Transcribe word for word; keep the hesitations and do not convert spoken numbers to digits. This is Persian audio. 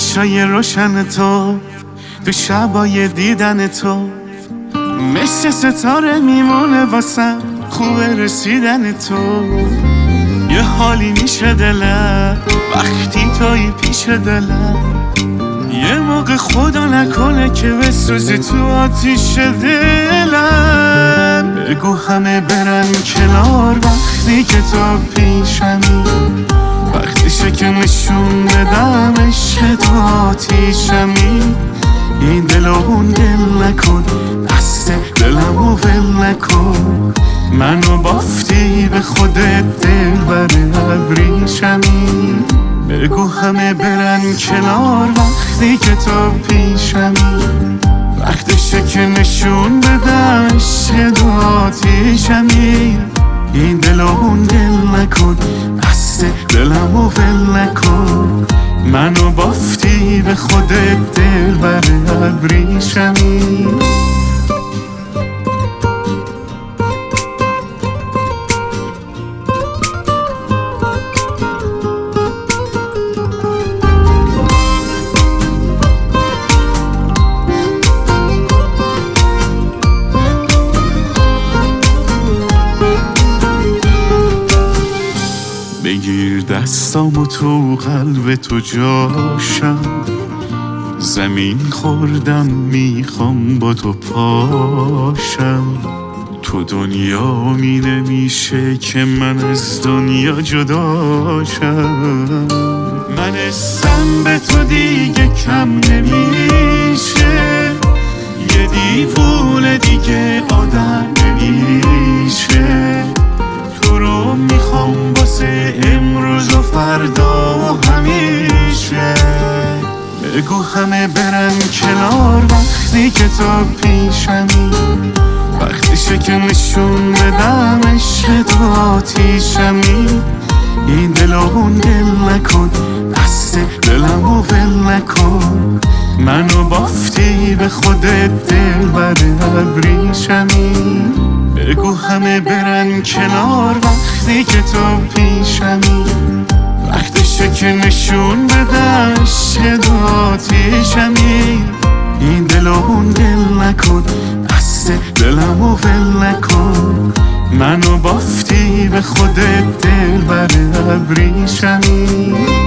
چشای روشن تو، تو شبای دیدن تو، مثل ستاره میمونه واسم خوبه رسیدن تو. یه حالی میشه دلم وقتی توی پیش دلم، یه موقع خدا نکنه که بسوزی تو آتیش دلم. بگو همه برن کنار وقتی که تو پیشمی، وقتیشه که نشون بدم عشق تو آتیشمی. این دل و اون دل نکن، دست دلم و ول نکن، منو بافتی به خودت دل بر ابریشمی. بگو همه برن کنار وقتی که تو پیشمی، وقتشه که نشون بدم عشق تو آتیشمی. این دل و اون دل نکن، دست دلم و ول نکن، منو بافتی به خودت دل بر ابریشمی. بگیر دستامو تو قلب تو جاشم، زمین خوردم میخوام با تو پاشم. تو دنیا می نمیشه که من از دنیا جداشم. من اسم به تو دیگه کم نمیشه، یه دیوونه دیگه آدم نمیشه. تو رو میخوام واسه امروز و فردا و همیشه. بگو همه برن کنار وقتی که تو پیشمی، وقتیشه که نشون بدم عشق تو آتیشمی. این دل و اون دل نکن، دست دلم و ول نکن، منو بافتی به خودت دل بر ابریشمی. بگو همه برن کنار وقتی که تو پیشمی، وقتشه که نشون بدم عشق تو آتیشمی. این دل و اون دل نکن، دست دلم و ول نکن، منو بافتی به خودت دل بر ابریشمی.